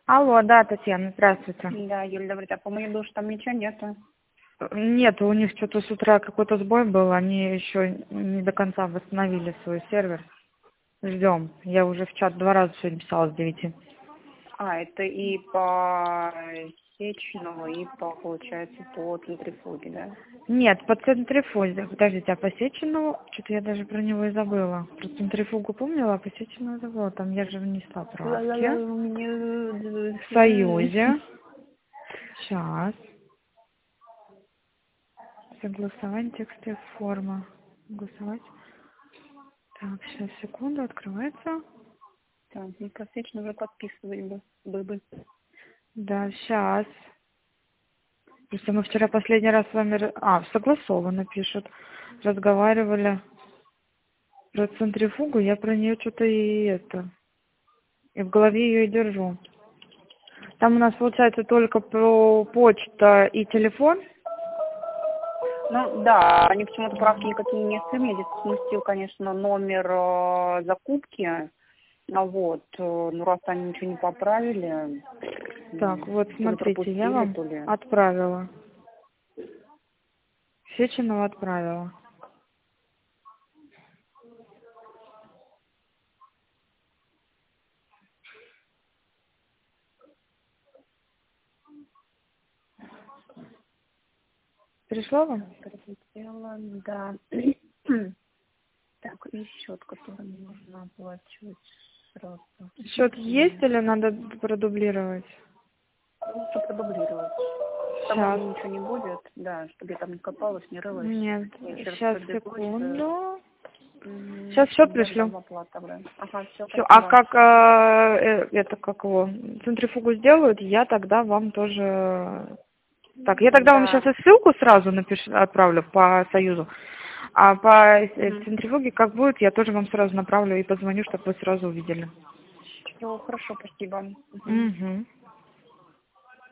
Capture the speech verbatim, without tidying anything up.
Алло, да, Татьяна, здравствуйте. Да, Юля, добрый день. А по моей душе там ничего нету? Нет, у них что-то с утра какой-то сбой был, они еще не до конца восстановили свой сервер. Ждем. Я уже в чат два раза сегодня писала с девяти. А, это и по Сеченову, и по, получается, по центрифуге, да? Нет, по центрифуге. Подождите, а по Сеченову? Что-то я даже про него и забыла. Про центрифугу помнила, а по Сеченову забыла. Там я же внесла правки. Ла-ла-ла, у меня... В Союзе. Сейчас. Согласование текста и форма. Голосовать. Так, сейчас, секунду, открывается. Так, ну, по Сеченову уже подписывать бы. бы, бы. Да, сейчас. Просто мы вчера последний раз с вами... ра- А, согласованно пишут. Разговаривали про центрифугу, я про нее что-то и это... И в голове ее и держу. Там у нас получается только про почта и телефон. Ну, да, они почему-то правки никакие не внесли. Я здесь сместил, конечно, номер э, закупки. А вот, э, ну, раз они ничего не поправили... Так, вот то ли смотрите, я пропустили, вам то ли... отправила. Сеченова отправила. Пришло вам? Прилетела, да. Так, и счет, который нужно оплачивать сразу. Счет есть или надо продублировать? Лучше продублировать. Там Сейчас. мне ничего не будет, да, чтобы я там не копалась, не рылась. Нет, Я еще раз сейчас, пробегусь, секунду. м, Сейчас счет чтобы я пришлю. дала оплату, да. Ага, все, Все, а спасибо. как э, э, это как его центрифугу сделают, я тогда вам тоже. Так, я тогда вам Да. сейчас и ссылку сразу напишу, отправлю по Союзу. А по э, Угу. центрифуге как будет, я тоже вам сразу направлю и позвоню, чтобы вы сразу увидели. Все, хорошо, спасибо. Угу. Угу.